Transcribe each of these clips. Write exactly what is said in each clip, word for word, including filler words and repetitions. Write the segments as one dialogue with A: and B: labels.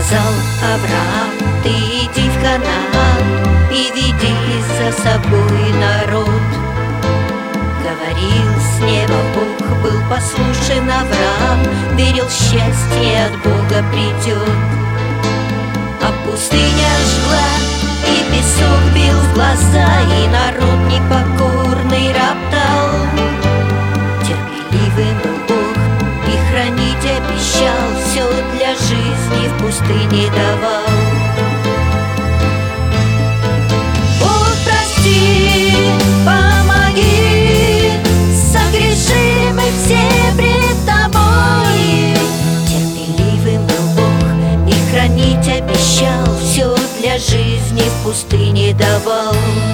A: Сказал Авраам: ты иди в Ханаан и веди за собой народ. Говорил с неба Бог, был послушен Авраам, верил, счастье от Бога придет. А пустыня жгла, и песок бил в глаза, и народ непокорный роптал. Терпеливым был Бог, и хранить обещал, все для жизни в пустыне давал. Бог, прости, помоги, согрешили мы все пред Тобой. Терпеливым был Бог, и хранить обещал, все для жизни в пустыне давал.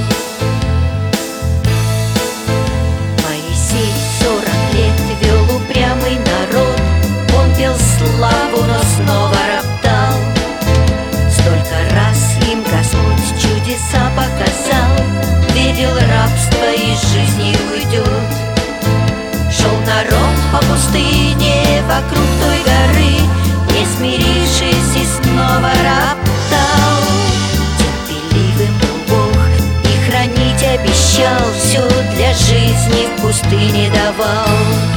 A: Моисей сорок лет вел упрямый народ, он пел славу, но снова роптал. Столько раз им Господь чудеса показал, видел рабство и из жизни уйдет. Шел народ по пустыне вокруг той горы, не смирившись, и снова роптал. Терпеливым был Бог, и хранить обещал, все для жизни в пустыне давал.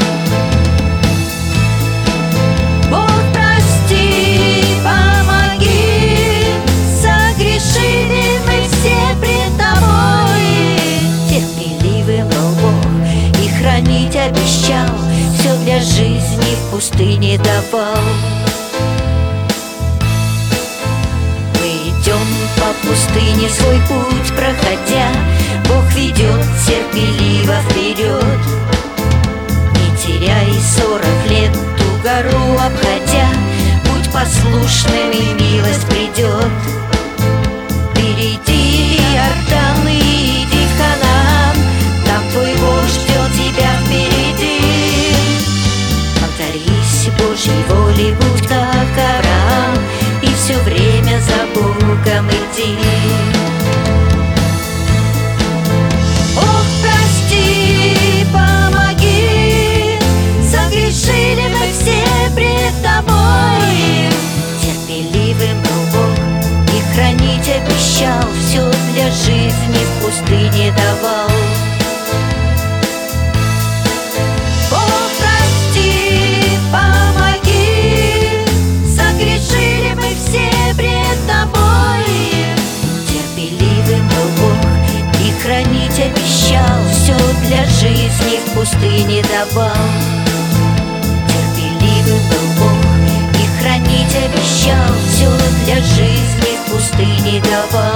A: Бог, прости, помоги, согрешили мы все пред Тобой. Терпеливым был Бог, и хранить обещал, все для жизни в пустыне давал. Мы идем по пустыне, свой путь проходя, Бог ведет терпеливо вперед. Не теряй сорок лет, ту гору обходя, будь послушным, и милость придет. Перейди Иордан и иди в Ханаан, там твой Бог ждет тебя впереди. Повторись Божьей воле, будь как Авраам, и все время за Богом иди. Бог, прости, помоги, согрешили мы все пред Тобой. Терпеливым был Бог, и хранить обещал, все для жизни в пустыне давал. Бог, прости, помоги, согрешили мы все пред Тобой. Терпеливым был Бог, и хранить обещал, все для жизни в пустыне давал. Терпеливым был Бог, и хранить обещал, все для жизни в пустыне давал.